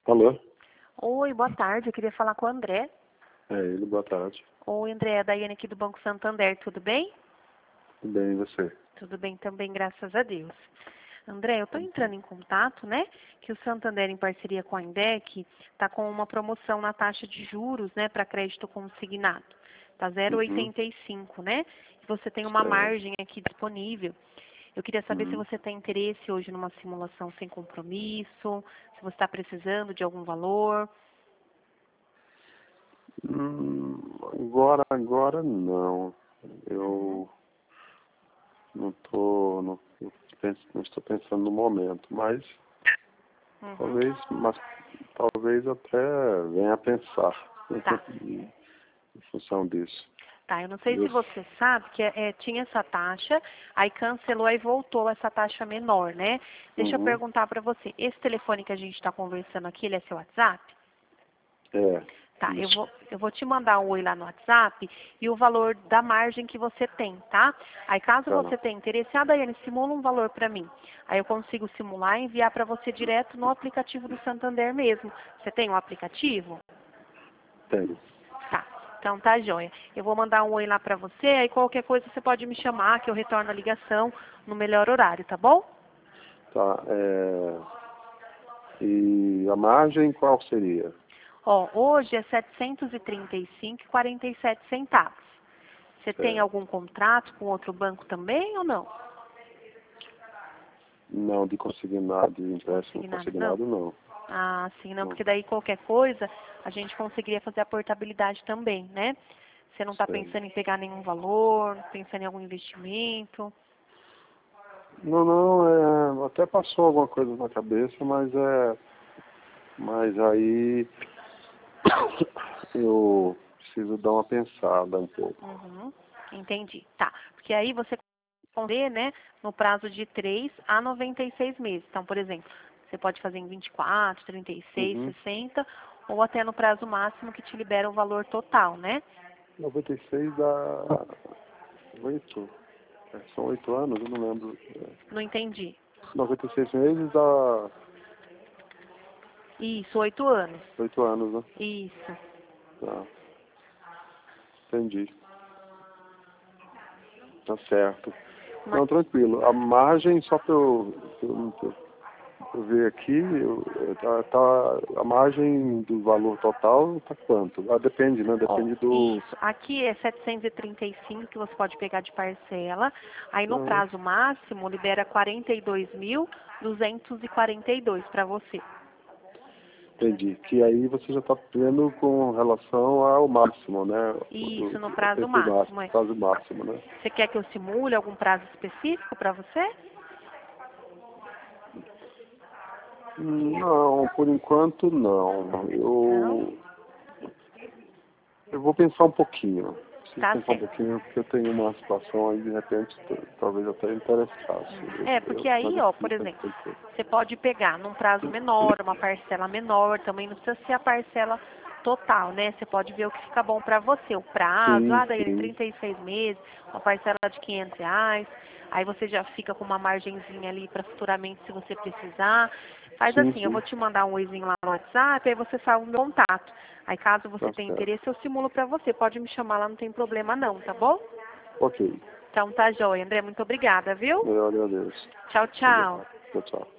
Alô? Oi, boa tarde. Eu queria falar com o André. É ele, boa tarde. Oi, André, é a Daiane aqui do Banco Santander. Tudo bem? Tudo bem, e você? Tudo bem também, graças a Deus. André, eu estou entrando em contato, né? Que o Santander, em parceria com a Indec, está com uma promoção na taxa de juros, né, para crédito consignado. Está Uhum, 0,85, né? E você tem uma certo. margem aqui disponível. Eu queria saber se Uhum. você tem interesse hoje numa simulação sem compromisso, se você está precisando de algum valor. Agora não. Uhum, Eu não estou pensando no momento, uhum. mas talvez até venha a pensar Tá. em função disso. Tá, eu não sei se Isso. você sabe que tinha essa taxa, aí cancelou e voltou essa taxa menor, né? Deixa eu Uhum. perguntar para você, esse telefone que a gente está conversando aqui, ele é seu WhatsApp? É, Tá, isso. eu vou te mandar um oi lá no WhatsApp e o valor da margem que você tem, tá? Aí caso Tá. você tenha interesse, Daiane, simula um valor para mim. Aí eu consigo simular e enviar para você direto no aplicativo do Santander mesmo. Você tem um aplicativo? Tem. Tá, então tá joia. Eu vou mandar um oi lá pra você, aí qualquer coisa você pode me chamar, que eu retorno a ligação no melhor horário, tá bom? Tá. E a margem qual seria? Ó, hoje é 735,47 centavos. Você tem Certo. algum contrato com outro banco também ou não? Não, de consignado, de empréstimo Consignado não? consignado, não. Ah, sim, não, Não. porque daí qualquer coisa a gente conseguiria fazer a portabilidade também, né? Você não está Certo. pensando em pegar nenhum valor, pensando em algum investimento. Não, não, até passou alguma coisa na cabeça, mas aí eu preciso dar uma pensada um pouco. Uhum, entendi. Tá, porque aí você responder, né, no prazo de 3 a 96 meses. Então, por exemplo, você pode fazer em 24, 36, Uhum. 60 ou até no prazo máximo que te libera o valor total, né? 96 dá 8, são 8 anos, eu não lembro. Não entendi. 96 meses dá Isso, 8 anos. 8 anos, né? Isso. Tá, entendi. Tá certo. Mas, Não, tranquilo. A margem, só para eu ver aqui, a margem do valor total tá quanto? Ah, depende, né? ó, Depende do. isso. Aqui é 735 que você pode pegar de parcela. Aí no Ah, prazo máximo libera 42.242 para você. entendi. Que aí você já está vendo com relação ao máximo, né? Isso, no O prazo tempo máximo, máximo, é. prazo máximo, né? Você quer que eu simule algum prazo específico para você? Não, por enquanto não. Não? Eu vou pensar um pouquinho. Preciso Tá pensar um certo. pouquinho, porque eu tenho uma situação aí, de repente, talvez até interessasse. É, porque aí, Mas eu ó, preciso por exemplo, pensar um pouco. você pode pegar num prazo menor, uma parcela menor, também não precisa ser a parcela total, né? Você pode ver o que fica bom para você. O prazo, Sim, daí em sim, 36 meses, uma parcela de R$ 500. Aí você já fica com uma margenzinha ali para futuramente, se você precisar. Faz sim, assim, eu sim, vou te mandar um oizinho lá no WhatsApp, aí você fala o meu contato. Aí caso você tá tenha certo. interesse, eu simulo para você. Pode me chamar lá, não tem problema não, tá bom? Ok, Então tá joia, André, muito obrigada, viu? eu agradeço. Tchau, tchau. Obrigado. Tchau, tchau.